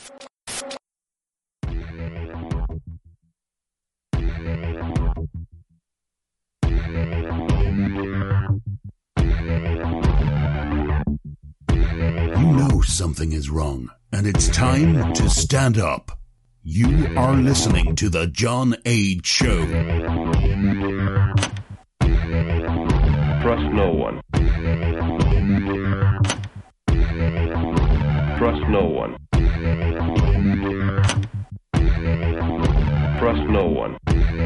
You know something is wrong, and it's time to stand up. You are listening to The John Age Show. Trust no one. Trust no one. Trust no one.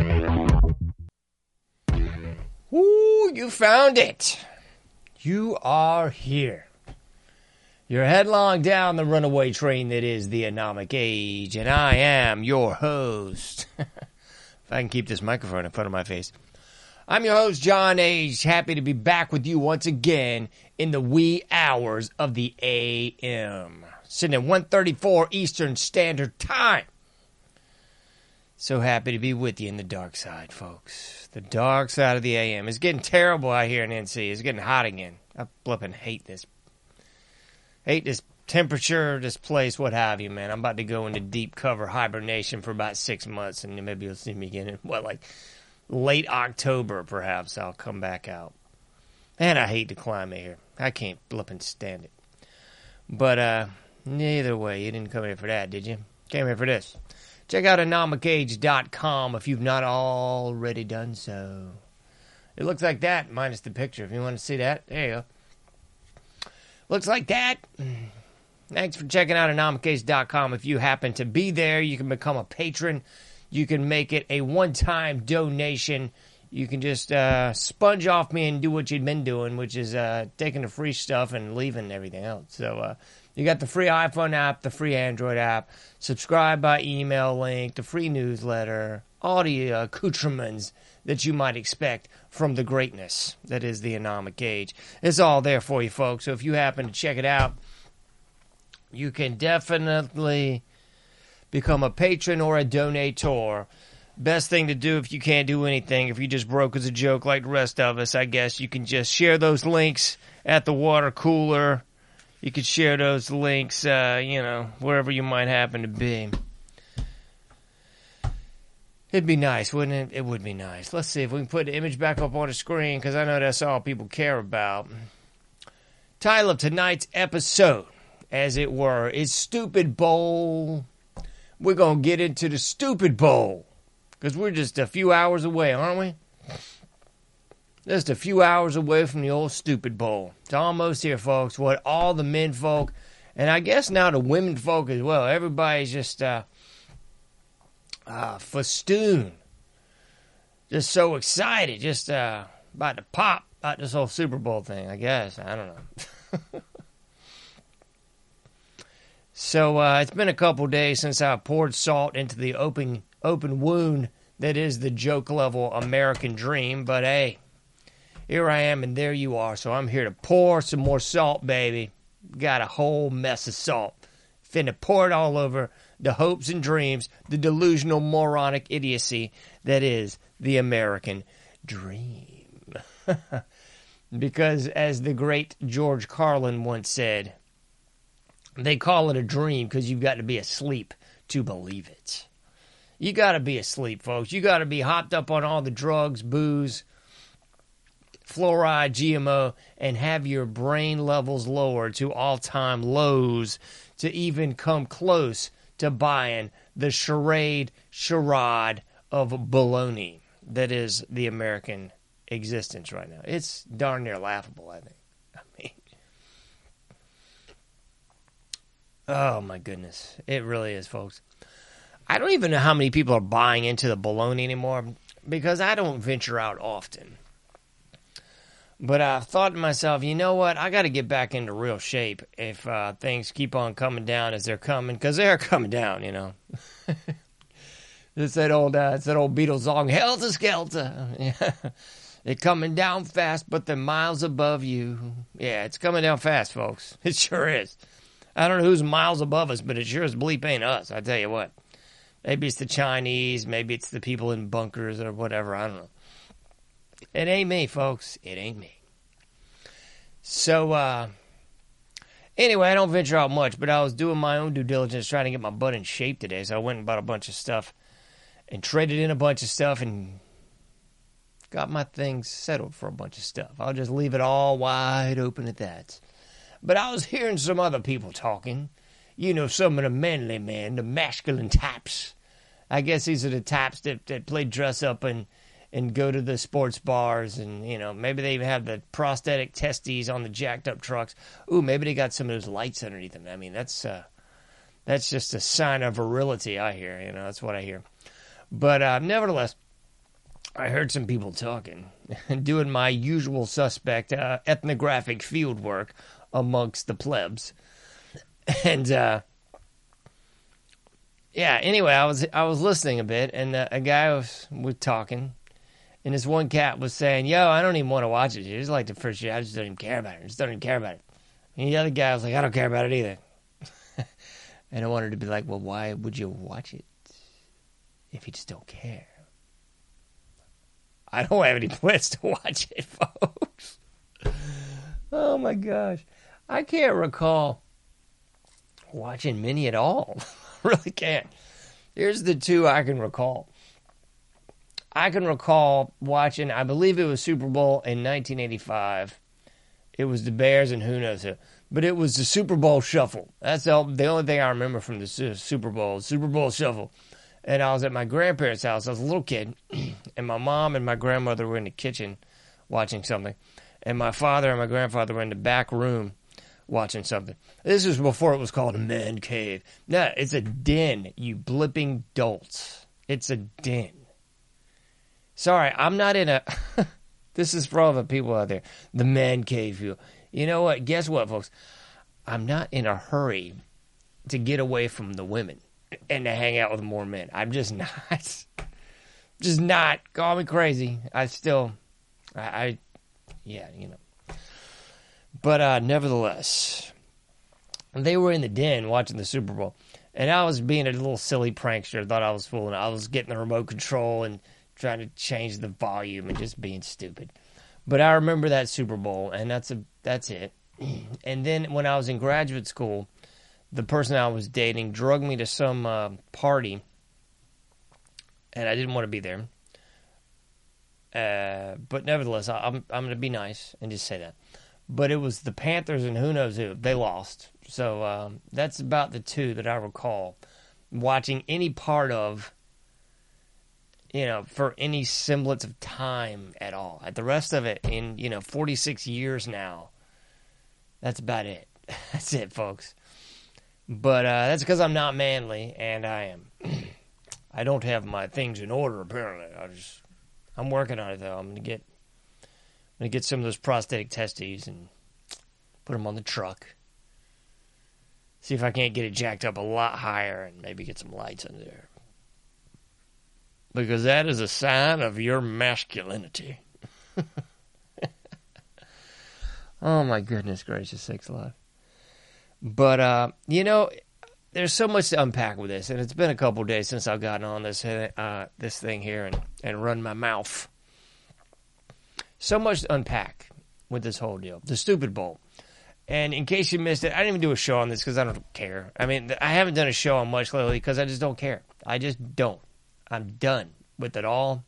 Ooh, you found it. You are here. You're headlong down the runaway train that is the Anomic Age, and I am your host. If I can keep this microphone in front of my face. I'm your host, John Age, happy to be back with you once again in the wee hours of the AM. Sitting at 1:34 Eastern Standard Time. So happy to be with you in the dark side, folks. The dark side of the AM. It's getting terrible out here in NC. It's getting hot again. I flipping hate this temperature, this place, what have you, man. I'm about to go into deep cover hibernation for about 6 months, and maybe you'll see me again in, late October, perhaps. I'll come back out. Man, I hate the climate here. I can't flipping stand it. But, either way, you didn't come here for that, did you? Came here for this. Check out anomicage.com if you've not already done so. It looks like that, minus the picture. If you want to see that, there you go. Looks like that. Thanks for checking out anomicage.com. If you happen to be there, you can become a patron. You can make it a one-time donation. You can just sponge off me and do what you've been doing, which is taking the free stuff and leaving everything else. So you got the free iPhone app, the free Android app, subscribe by email link, the free newsletter, all the accoutrements that you might expect from the greatness that is the Anomic Age. It's all there for you, folks. So if you happen to check it out, you can definitely become a patron or a donator. Best thing to do if you can't do anything, if you just broke as a joke like the rest of us, I guess you can just share those links at the water cooler. You could share those links, wherever you might happen to be. It'd be nice, wouldn't it? It would be nice. Let's see if we can put the image back up on the screen, because I know that's all people care about. Title of tonight's episode, as it were, is Stupid Bowl. We're going to get into the Stupid Bowl, because we're just a few hours away, aren't we? Just a few hours away from the old Stupid Bowl. It's almost here, folks. What all the men folk, and I guess now the women folk as well, everybody's just festoon. Just so excited. Just about to pop about this whole Super Bowl thing, I guess. I don't know. So it's been a couple days since I poured salt into the open wound that is the joke level American dream. But hey, here I am and there you are. So I'm here to pour some more salt, baby. Got a whole mess of salt. Finna pour it all over the hopes and dreams, the delusional moronic idiocy that is the American dream. Because as the great George Carlin once said, they call it a dream because you've got to be asleep to believe it. You got to be asleep, folks. You got to be hopped up on all the drugs, booze, fluoride, GMO, and have your brain levels lowered to all-time lows to even come close to buying the charade of baloney that is the American existence right now. It's darn near laughable, I think. Oh my goodness. It really is, folks. I don't even know how many people are buying into the baloney anymore because I don't venture out often. But I thought to myself, you know what? I got to get back into real shape if things keep on coming down as they're coming, because they're coming down, you know. It's that old Beatles song, Helter Skelter. Yeah. They're coming down fast, but they're miles above you. Yeah, it's coming down fast, folks. It sure is. I don't know who's miles above us, but it sure as bleep ain't us, I tell you what. Maybe it's the Chinese, maybe it's the people in bunkers or whatever, I don't know. It ain't me, folks. It ain't me. So, Anyway, I don't venture out much, but I was doing my own due diligence trying to get my butt in shape today, so I went and bought a bunch of stuff and traded in a bunch of stuff and got my things settled for a bunch of stuff. I'll just leave it all wide open at that. But I was hearing some other people talking. You know, some of the manly men, the masculine types. I guess these are the types that play dress up and go to the sports bars and, you know, maybe they even have the prosthetic testes on the jacked up trucks. Ooh, maybe they got some of those lights underneath them. I mean, that's just a sign of virility, I hear. You know, that's what I hear. But nevertheless, I heard some people talking and doing my usual suspect ethnographic field work amongst the plebs. And, yeah, anyway, I was listening a bit, and a guy was talking, and this one cat was saying, yo, I don't even want to watch it. It's like the first year, I just don't even care about it. I just don't even care about it. And the other guy was like, I don't care about it either. And I wanted to be like, well, why would you watch it if you just don't care? I don't have any plans to watch it, folks. Oh, my gosh. I can't recall watching many at all. I really can't. Here's the two I can recall. I can recall watching, I believe it was Super Bowl in 1985. It was the Bears and who knows who. But it was the Super Bowl Shuffle. That's the only thing I remember from the Super Bowl Shuffle. And I was at my grandparents' house. I was a little kid. And my mom and my grandmother were in the kitchen watching something. And my father and my grandfather were in the back room watching something. This was before it was called a man cave. No, it's a den, you blipping dolts. It's a den. Sorry, I'm not in a... This is for all the people out there. The man cave. You know what? Guess what, folks? I'm not in a hurry to get away from the women and to hang out with more men. I'm just not. Just not. Call me crazy. Yeah, you know. But nevertheless, they were in the den watching the Super Bowl. And I was being a little silly prankster. Thought I was fooling. I was getting the remote control and trying to change the volume and just being stupid. But I remember that Super Bowl, and that's it. And then when I was in graduate school, the person I was dating drugged me to some party, and I didn't want to be there. But nevertheless, I'm going to be nice and just say that. But it was the Panthers and who knows who. They lost. So that's about the two that I recall watching any part of, you know, for any semblance of time at all. At the rest of it, in 46 years now, that's about it. That's it, folks. But that's because I'm not manly, and I am. I don't have my things in order, apparently. I'm working on it, though. I'm gonna get some of those prosthetic testes and put them on the truck. See if I can't get it jacked up a lot higher and maybe get some lights under there. Because that is a sign of your masculinity. Oh, my goodness gracious sakes alive. But, there's so much to unpack with this. And it's been a couple of days since I've gotten on this thing here and run my mouth. So much to unpack with this whole deal. The Stupid Bowl. And in case you missed it, I didn't even do a show on this because I don't care. I mean, I haven't done a show on much lately because I just don't care. I just don't. I'm done with it all.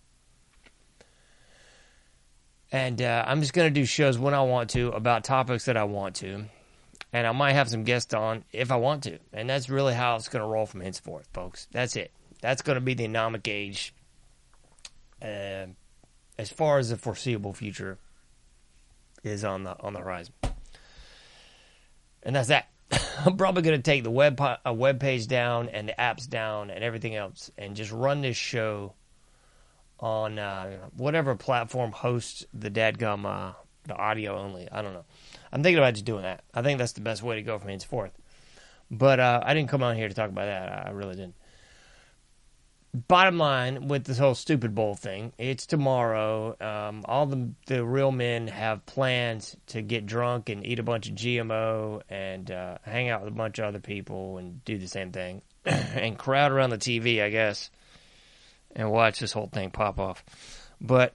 And I'm just going to do shows when I want to about topics that I want to. And I might have some guests on if I want to. And that's really how it's going to roll from henceforth, folks. That's it. That's going to be the anomic age as far as the foreseeable future is on the horizon. And that's that. I'm probably going to take the web page down and the apps down and everything else and just run this show on whatever platform hosts the dadgum, the audio only. I don't know. I'm thinking about just doing that. I think that's the best way to go from henceforth. But I didn't come on here to talk about that. I really didn't. Bottom line with this whole Stupid Bowl thing, it's tomorrow. All the real men have plans to get drunk and eat a bunch of GMO and hang out with a bunch of other people and do the same thing and crowd around the TV, I guess, and watch this whole thing pop off. But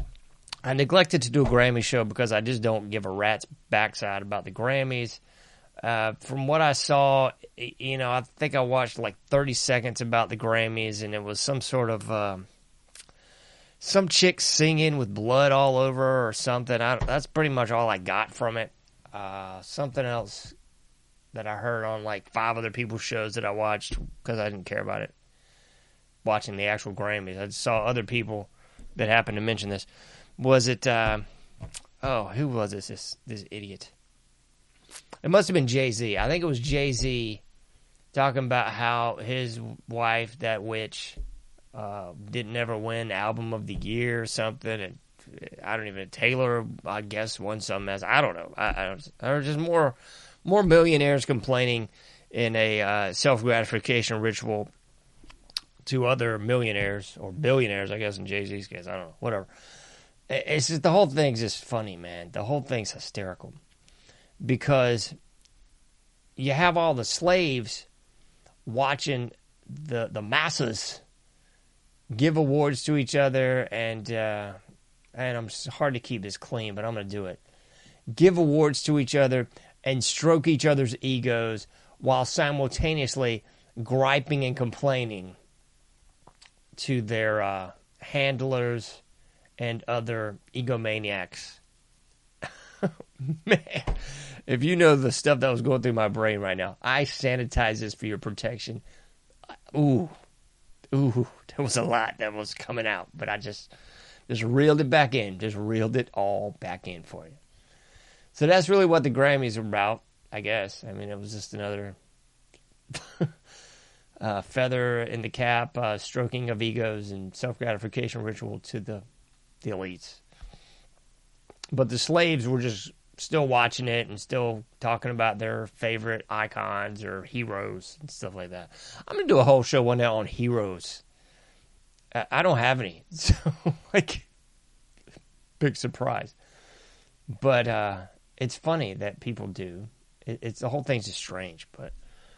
I neglected to do a Grammy show because I just don't give a rat's backside about the Grammys. From what I saw, I think I watched like 30 seconds about the Grammys, and it was some sort of some chick singing with blood all over her or something. That's pretty much all I got from it. Something else that I heard on like 5 other people's shows that I watched because I didn't care about it, watching the actual Grammys. I just saw other people that happened to mention this. Was it, who was this idiot? It must have been Jay-Z. I think it was Jay-Z talking about how his wife, that witch, didn't ever win Album of the Year or something, and I don't even, Taylor, I guess, won some mess. I don't know. There were just more millionaires complaining in a self-gratification ritual to other millionaires, or billionaires, I guess, in Jay-Z's case. I don't know. Whatever. It's just, the whole thing's just funny, man. The whole thing's hysterical. Because you have all the slaves watching the masses give awards to each other, and I'm hard to keep this clean, but I'm going to do it. Give awards to each other and stroke each other's egos while simultaneously griping and complaining to their handlers and other egomaniacs. Man, if you know the stuff that was going through my brain right now, I sanitize this for your protection. Ooh, there was a lot that was coming out, but I just reeled it back in. Just reeled it all back in for you. So that's really what the Grammys are about, I guess. I mean, it was just another feather in the cap, stroking of egos and self-gratification ritual to the elites. But the slaves were just still watching it and still talking about their favorite icons or heroes and stuff like that. I'm going to do a whole show one day on heroes. I don't have any. So, like, big surprise. But it's funny that people do. It's the whole thing's just strange, but...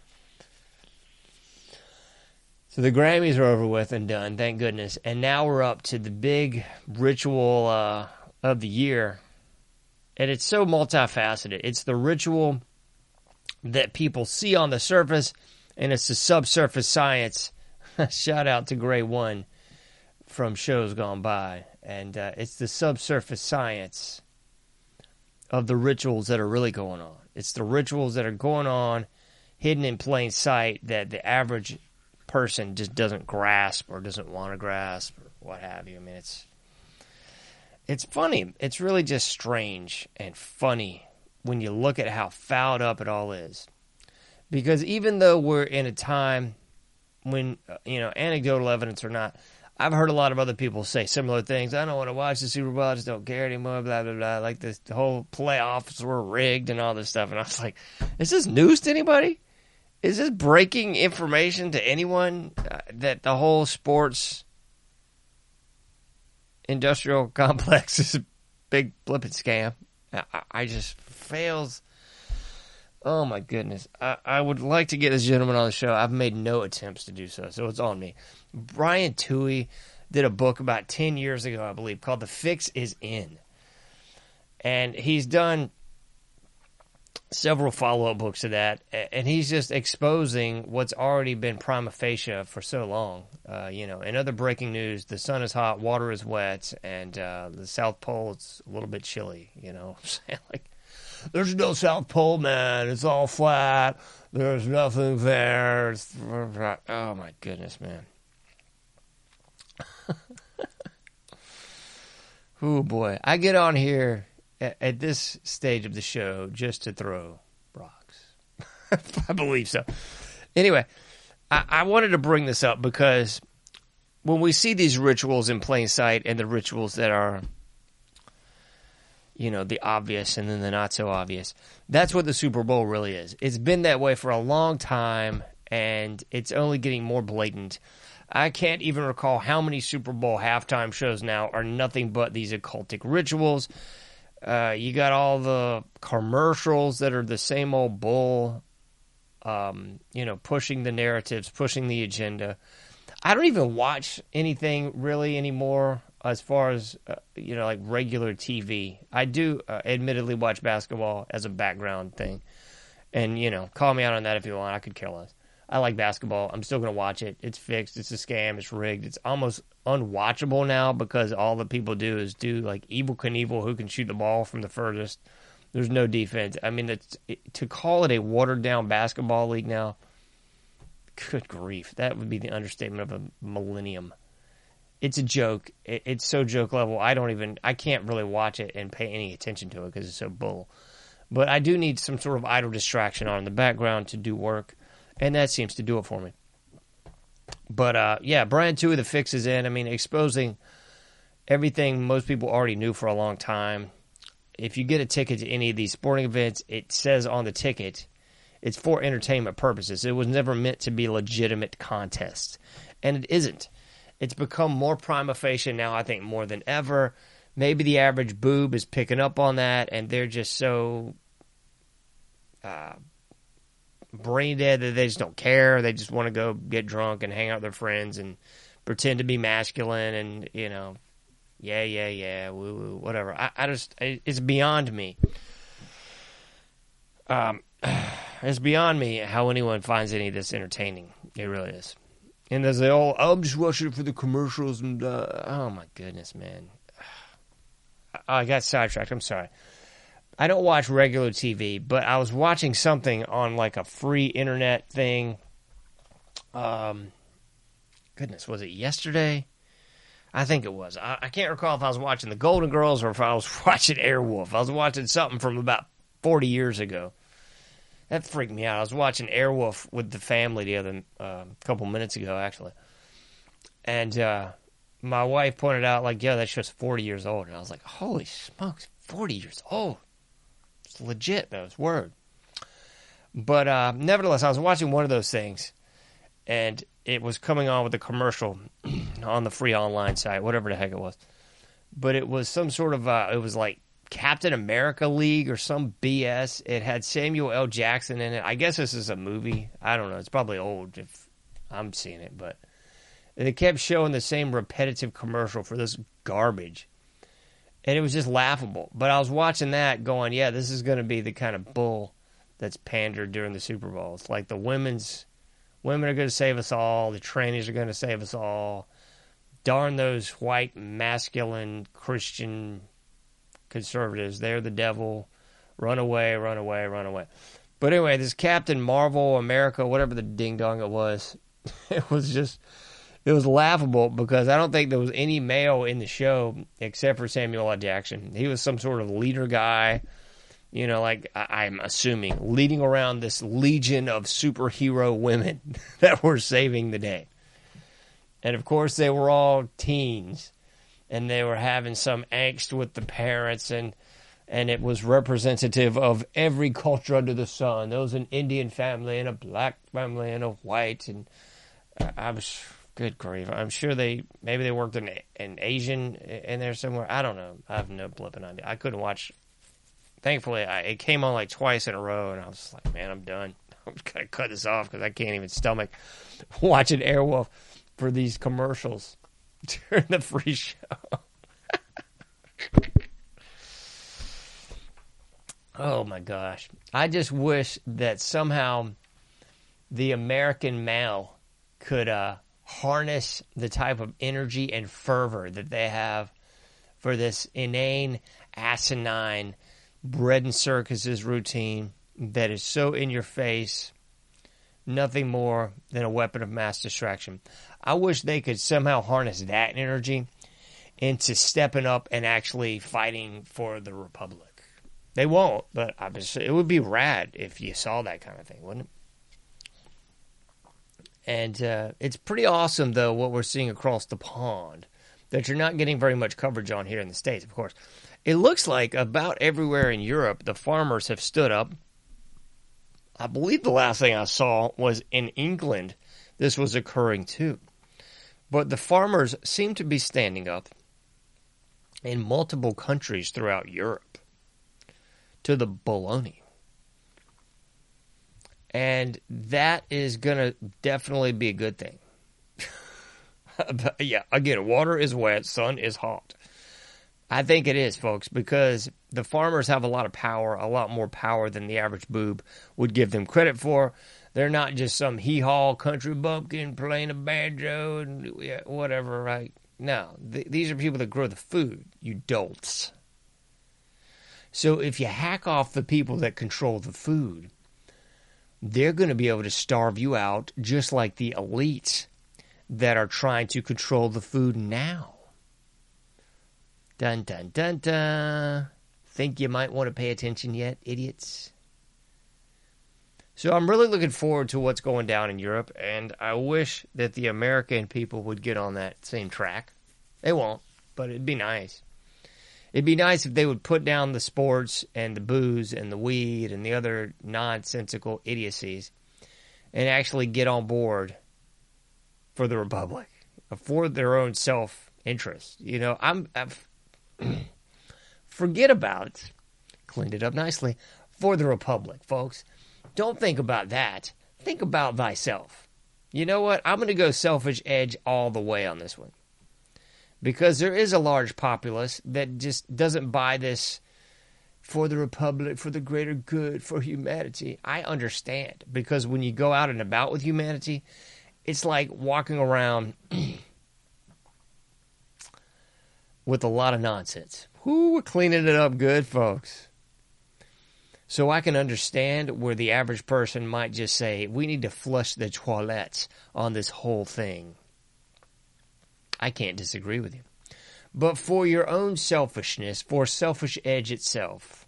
So the Grammys are over with and done, thank goodness. And now we're up to the big ritual of the year. And it's so multifaceted. It's the ritual that people see on the surface, and it's the subsurface science. Shout out to Gray One from shows gone by. And it's the subsurface science of the rituals that are really going on. It's the rituals that are going on, hidden in plain sight, that the average person just doesn't grasp or doesn't want to grasp or what have you. I mean, it's funny. It's really just strange and funny when you look at how fouled up it all is. Because even though we're in a time when, anecdotal evidence or not, I've heard a lot of other people say similar things. I don't want to watch the Super Bowl. I just don't care anymore, blah, blah, blah. Like the whole playoffs were rigged and all this stuff. And I was like, is this news to anybody? Is this breaking information to anyone that the whole sports industrial complex is a big flipping scam? I just fails. Oh my goodness. I would like to get this gentleman on the show. I've made no attempts to do so it's on me. Brian Toohey did a book about 10 years ago, I believe, called The Fix Is In. And he's done several follow-up books to that, and he's just exposing what's already been prima facie for so long. In other breaking news, the sun is hot, water is wet, and the South Pole is a little bit chilly, I'm saying? Like, there's no South Pole, man. It's all flat. There's nothing there. Oh, my goodness, man. Oh, boy. I get on here at this stage of the show just to throw rocks. I believe so. Anyway, I wanted to bring this up because when we see these rituals in plain sight and the rituals that are, the obvious and then the not so obvious, that's what the Super Bowl really is. It's been that way for a long time, and it's only getting more blatant. I can't even recall how many Super Bowl halftime shows now are nothing but these occultic rituals. You got all the commercials that are the same old bull, pushing the narratives, pushing the agenda. I don't even watch anything really anymore as far as, like regular TV. I do admittedly watch basketball as a background thing. And, call me out on that if you want. I could care less. I like basketball. I'm still going to watch it. It's fixed. It's a scam. It's rigged. It's almost unwatchable now because all the people do is do like Evel Knievel, who can shoot the ball from the furthest. There's no defense. I mean, to call it a watered-down basketball league now, good grief. That would be the understatement of a millennium. It's a joke. It's so joke level. I can't really watch it and pay any attention to it because it's so bull. But I do need some sort of idle distraction on in the background to do work, and that seems to do it for me. But, Brand 2 of The Fix is in. I mean, exposing everything most people already knew for a long time. If you get a ticket to any of these sporting events, it says on the ticket, it's for entertainment purposes. It was never meant to be a legitimate contest, and it isn't. It's become more prima facie now, I think, more than ever. Maybe the average boob is picking up on that, and they're just so brain dead that they just don't care. They just want to go get drunk and hang out with their friends and pretend to be masculine and, yeah, woo woo, whatever. It's beyond me. It's beyond me how anyone finds any of this entertaining. It really is. And there's I'm just watching it for the commercials and, oh my goodness, man. I got sidetracked. I'm sorry. I don't watch regular TV, but I was watching something on like a free internet thing. Goodness, was it yesterday? I think it was. I can't recall if I was watching The Golden Girls or if I was watching Airwolf. I was watching something from about 40 years ago. That freaked me out. I was watching Airwolf with the family the other couple minutes ago, actually. And my wife pointed out, like, yeah, that show's 40 years old. And I was like, holy smokes, 40 years old. It's legit, though. It's word. But nevertheless, I was watching one of those things, and it was coming on with a commercial on the free online site, whatever the heck it was. But it was some sort of, it was like Captain America League or some BS. It had Samuel L. Jackson in it. I guess this is a movie. I don't know. It's probably old if I'm seeing it, but they kept showing the same repetitive commercial for this garbage. And it was just laughable. But I was watching that going, yeah, this is going to be the kind of bull that's pandered during the Super Bowl. It's like the women are going to save us all. The trannies are going to save us all. Darn those white, masculine, Christian conservatives. They're the devil. Run away, run away, run away. But anyway, this Captain Marvel, America, whatever the ding-dong it was, it was laughable because I don't think there was any male in the show except for Samuel L. Jackson. He was some sort of leader guy, like I'm assuming, leading around this legion of superhero women that were saving the day. And of course, they were all teens, and they were having some angst with the parents, and it was representative of every culture under the sun. There was an Indian family and a black family and a white, and I was... Good grief. I'm sure maybe they worked in Asian in there somewhere. I don't know. I have no flipping idea. I couldn't watch. Thankfully, it came on like twice in a row, and I was just like, man, I'm done. I'm just going to cut this off because I can't even stomach watching Airwolf for these commercials during the free show. Oh, my gosh. I just wish that somehow the American male could harness the type of energy and fervor that they have for this inane, asinine, bread and circuses routine that is so in your face, nothing more than a weapon of mass distraction. I wish they could somehow harness that energy into stepping up and actually fighting for the Republic. They won't, but it would be rad if you saw that kind of thing, wouldn't it? And it's pretty awesome, though, what we're seeing across the pond that you're not getting very much coverage on here in the States, of course. It looks like about everywhere in Europe, the farmers have stood up. I believe the last thing I saw was in England. This was occurring, too. But the farmers seem to be standing up in multiple countries throughout Europe to the baloney. And that is going to definitely be a good thing. Yeah, again, water is wet, sun is hot. I think it is, folks, because the farmers have a lot of power, a lot more power than the average boob would give them credit for. They're not just some hee-haw country bumpkin playing a banjo and whatever, right? No, these are people that grow the food, you dolts. So if you hack off the people that control the food, they're going to be able to starve you out just like the elites that are trying to control the food now. Dun, dun, dun, dun. Think you might want to pay attention yet, idiots? So I'm really looking forward to what's going down in Europe, and I wish that the American people would get on that same track. They won't, but it'd be nice. It'd be nice if they would put down the sports and the booze and the weed and the other nonsensical idiocies and actually get on board for the Republic, for their own self-interest. You know, I've forget about, cleaned it up nicely, for the Republic, folks. Don't think about that. Think about thyself. You know what? I'm going to go selfish edge all the way on this one. Because there is a large populace that just doesn't buy this for the Republic, for the greater good, for humanity. I understand. Because when you go out and about with humanity, it's like walking around with a lot of nonsense. Whoo, we're cleaning it up good, folks. So I can understand where the average person might just say, we need to flush the toilets on this whole thing. I can't disagree with you. But for your own selfishness, for selfish edge itself,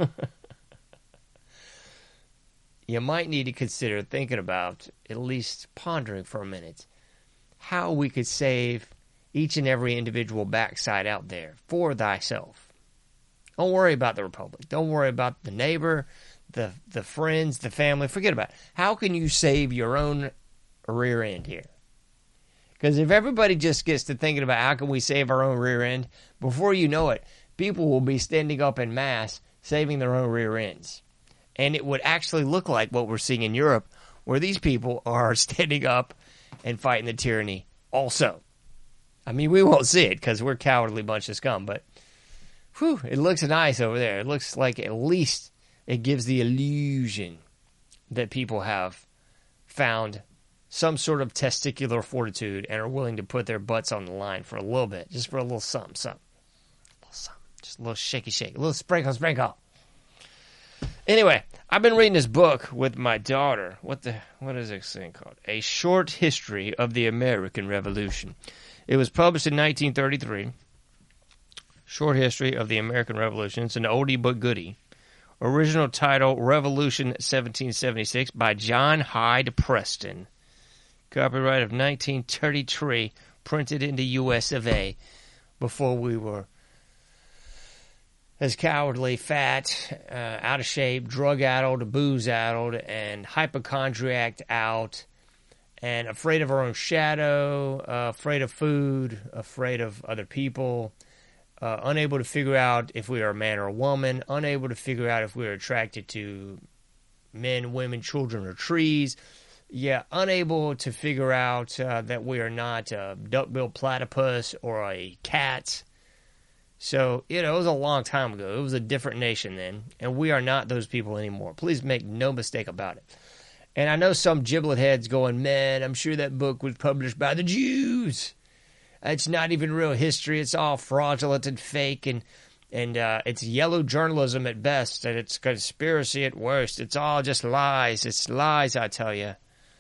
you might need to consider thinking about, at least pondering for a minute, how we could save each and every individual backside out there for thyself. Don't worry about the Republic. Don't worry about the neighbor, the friends, the family. Forget about it. How can you save your own rear end here? Because if everybody just gets to thinking about how can we save our own rear end, before you know it, people will be standing up en masse saving their own rear ends. And it would actually look like what we're seeing in Europe, where these people are standing up and fighting the tyranny also. I mean, we won't see it because we're a cowardly bunch of scum, but whew, it looks nice over there. It looks like at least it gives the illusion that people have found some sort of testicular fortitude and are willing to put their butts on the line for a little bit, just for a little something. A little something. Just a little shaky shake, a little sprinkle. Anyway, I've been reading this book with my daughter. What is this thing called? A Short History of the American Revolution. It was published in 1933. Short History of the American Revolution. It's an oldie but goodie. Original title, Revolution 1776 by John Hyde Preston. Copyright of 1933, printed in the US of A, before we were as cowardly, fat, out of shape, drug-addled, booze-addled, and hypochondriac out, and afraid of our own shadow, afraid of food, afraid of other people, unable to figure out if we are a man or a woman, unable to figure out if we are attracted to men, women, children, or trees. Yeah, unable to figure out that we are not a duck-billed platypus or a cat. So, it was a long time ago. It was a different nation then, and we are not those people anymore. Please make no mistake about it. And I know some giblet heads going, man, I'm sure that book was published by the Jews. It's not even real history. It's all fraudulent and fake, and it's yellow journalism at best, and it's conspiracy at worst. It's all just lies. It's lies, I tell you.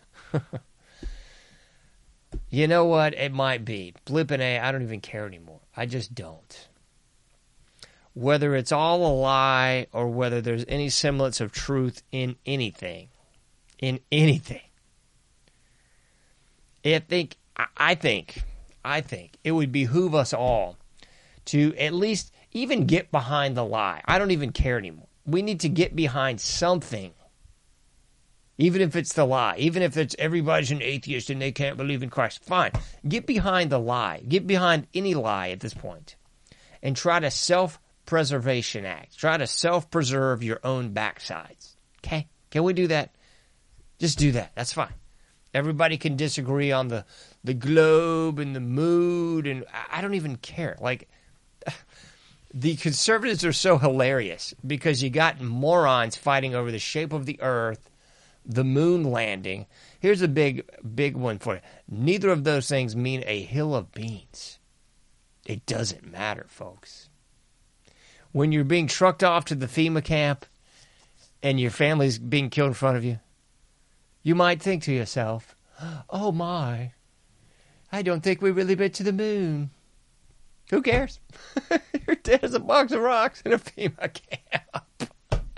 You know what? It might be. Blippin' A, I don't even care anymore. I just don't. Whether it's all a lie or whether there's any semblance of truth in anything. I think it would behoove us all to at least even get behind the lie. I don't even care anymore. We need to get behind something. Even if it's the lie. Even if it's everybody's an atheist and they can't believe in Christ. Fine. Get behind the lie. Get behind any lie at this point. And try to self-preservation act. Try to self-preserve your own backsides. Okay? Can we do that? Just do that. That's fine. Everybody can disagree on the globe and the mood. And I don't even care. Like, The conservatives are so hilarious because you got morons fighting over the shape of the earth, the moon landing. Here's a big one for you. Neither of those things mean a hill of beans. It doesn't matter, folks. When you're being trucked off to the FEMA camp and your family's being killed in front of you, you might think to yourself, oh my, I don't think we really been to the moon. Who cares? You're dead as a box of rocks in a FEMA camp.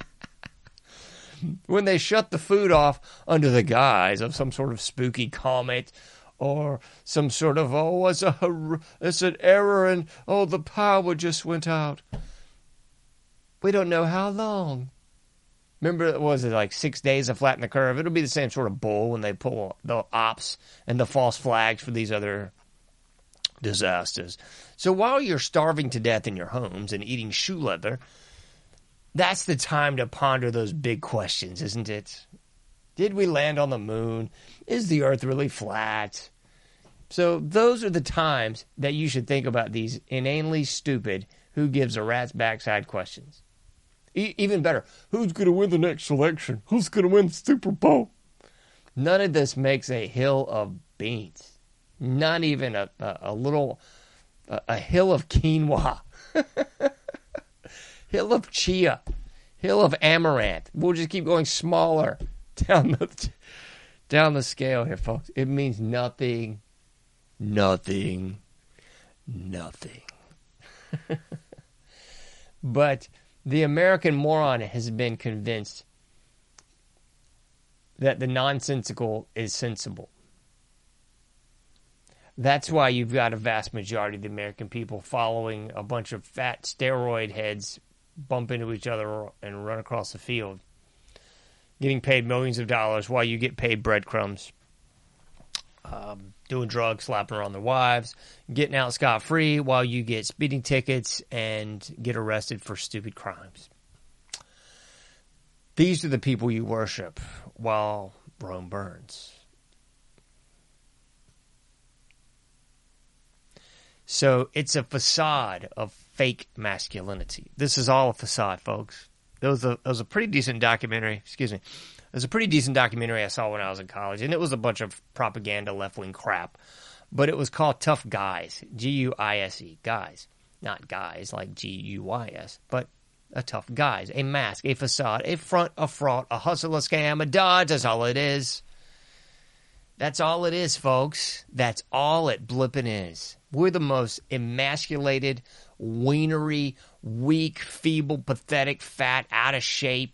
When they shut the food off under the guise of some sort of spooky comet or some sort of, it's an error and, the power just went out. We don't know how long. Remember, was it like 6 days to flatten the curve? It'll be the same sort of bull when they pull the ops and the false flags for these other disasters. So while you're starving to death in your homes and eating shoe leather, that's the time to ponder those big questions, isn't it? Did we land on the moon? Is the earth really flat? So those are the times that you should think about these inanely stupid, who gives a rat's backside questions. Even better, who's going to win the next election? Who's going to win the Super Bowl? None of this makes a hill of beans. Not even a hill of quinoa. Hill of chia. Hill of amaranth. We'll just keep going smaller down the scale here, folks. It means nothing. Nothing. Nothing. But the American moron has been convinced that the nonsensical is sensible. That's why you've got a vast majority of the American people following a bunch of fat steroid heads bump into each other and run across the field, getting paid millions of dollars while you get paid breadcrumbs, doing drugs, slapping around their wives, getting out scot-free while you get speeding tickets and get arrested for stupid crimes. These are the people you worship while Rome burns. So it's a facade of fake masculinity. This is all a facade, folks. There was a pretty decent documentary. Excuse me. It was a pretty decent documentary I saw when I was in college, and it was a bunch of propaganda, left-wing crap. But it was called Tough Guys, G-U-I-S-E, guys. Not guys like G-U-Y-S, but a tough guys, a mask, a facade, a front, a fraud, a hustle, a scam, a dodge. That's all it is. That's all it is, folks. That's all it blippin' is. We're the most emasculated, wienery, weak, feeble, pathetic, fat, out of shape,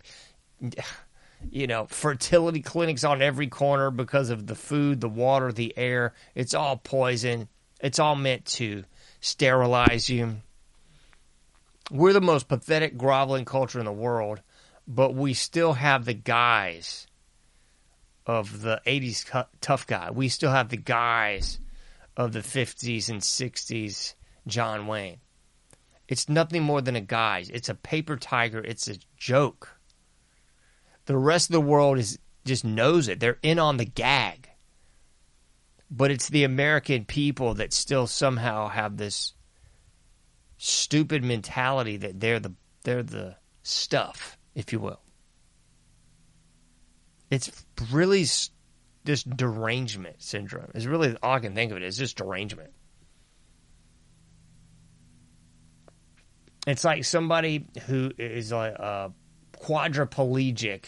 fertility clinics on every corner because of the food, the water, the air. It's all poison. It's all meant to sterilize you. We're the most pathetic, groveling culture in the world, but we still have the guise of the 80s tough guy. We still have the guise of the 50s and 60s John Wayne. It's nothing more than a guise. It's a paper tiger. It's a joke. The rest of the world just knows it. They're in on the gag. But it's the American people that still somehow have this stupid mentality that they're the stuff, if you will. It's really this derangement syndrome. It's really all I can think of it. It's just derangement. It's like somebody who is a quadriplegic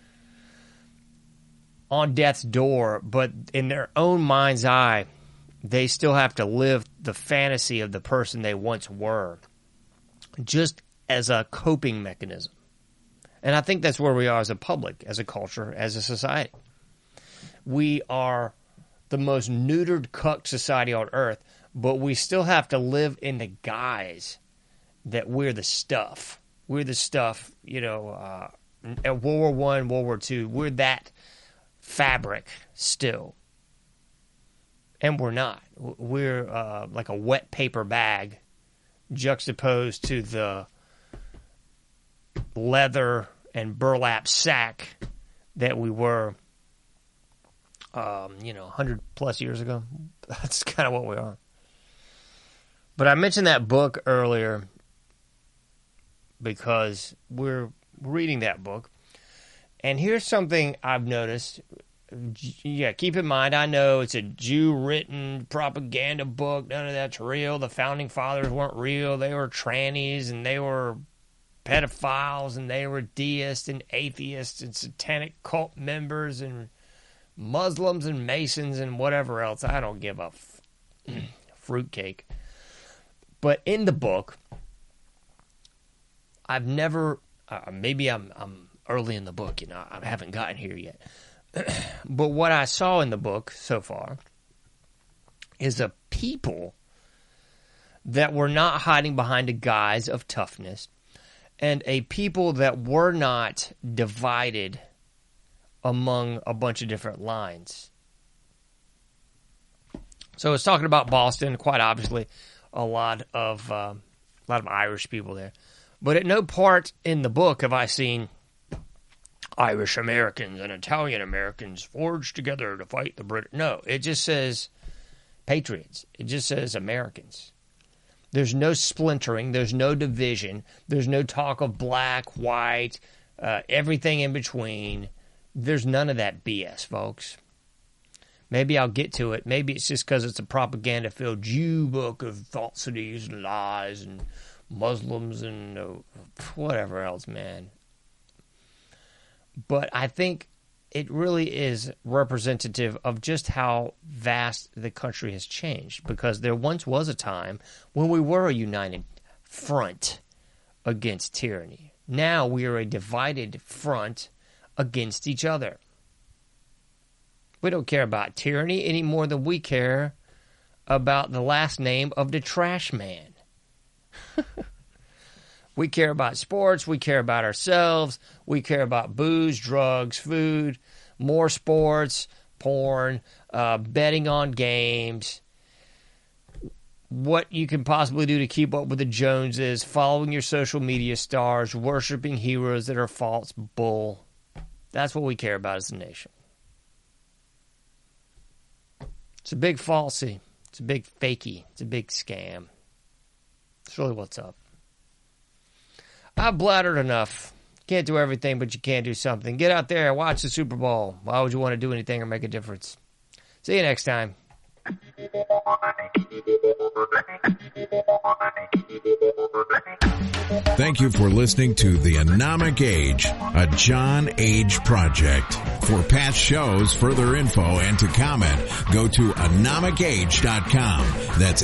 on death's door, but in their own mind's eye, they still have to live the fantasy of the person they once were, just as a coping mechanism. And I think that's where we are as a public, as a culture, as a society. We are the most neutered, cucked society on earth, but we still have to live in the guise that we're the stuff. We're the stuff, at World War I, World War II, we're that fabric still. And we're not. We're like a wet paper bag juxtaposed to the leather and burlap sack that we were, 100 plus years ago. That's kind of what we are. But I mentioned that book earlier because we're reading that book. And here's something I've noticed. Yeah, keep in mind, I know it's a Jew-written propaganda book. None of that's real. The Founding Fathers weren't real. They were trannies, and they were pedophiles, and they were deists and atheists and satanic cult members and Muslims and Masons and whatever else. I don't give a fruitcake. But in the book, I've never, maybe I'm early in the book, I haven't gotten here yet. But what I saw in the book so far is a people that were not hiding behind a guise of toughness, and a people that were not divided among a bunch of different lines. So it's talking about Boston, quite obviously, a lot of Irish people there. But at no part in the book have I seen Irish Americans and Italian Americans forged together to fight the British. No, it just says patriots. It just says Americans. There's no splintering. There's no division. There's no talk of black, white, everything in between. There's none of that BS, folks. Maybe I'll get to it. Maybe it's just because it's a propaganda-filled Jew book of falsities and lies and Muslims and whatever else, man. But I think it really is representative of just how vast the country has changed, because there once was a time when we were a united front against tyranny. Now we are a divided front against each other. We don't care about tyranny any more than we care about the last name of the trash man. We care about sports. We care about ourselves. We care about booze, drugs, food, more sports, porn, betting on games, what you can possibly do to keep up with the Joneses, following your social media stars, worshiping heroes that are false bull. That's what we care about as a nation. It's a big falsy. It's a big fakey. It's a big scam. It's really what's up. I've blattered enough. Can't do everything, but you can do something. Get out there, watch the Super Bowl. Why would you want to do anything or make a difference? See you next time. Thank you for listening to The Anomic Age, a John Age project. For past shows, further info, and to comment, go to anomicage.com. That's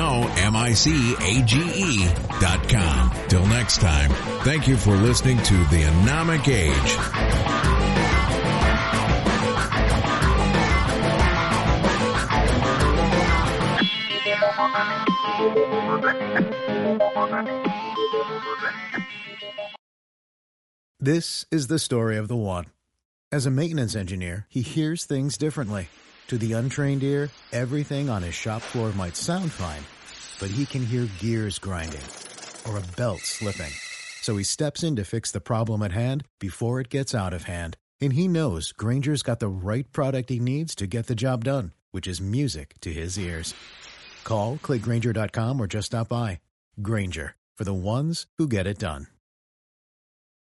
ANOMICAGE.com. Till next time, thank you for listening to The Anomic Age. This is the story of the one. As a maintenance engineer, he hears things differently. To the untrained ear, everything on his shop floor might sound fine, but he can hear gears grinding or a belt slipping. So he steps in to fix the problem at hand before it gets out of hand. And he knows Grainger's got the right product he needs to get the job done, which is music to his ears. Call, click Grainger.com, or just stop by. Grainger, for the ones who get it done.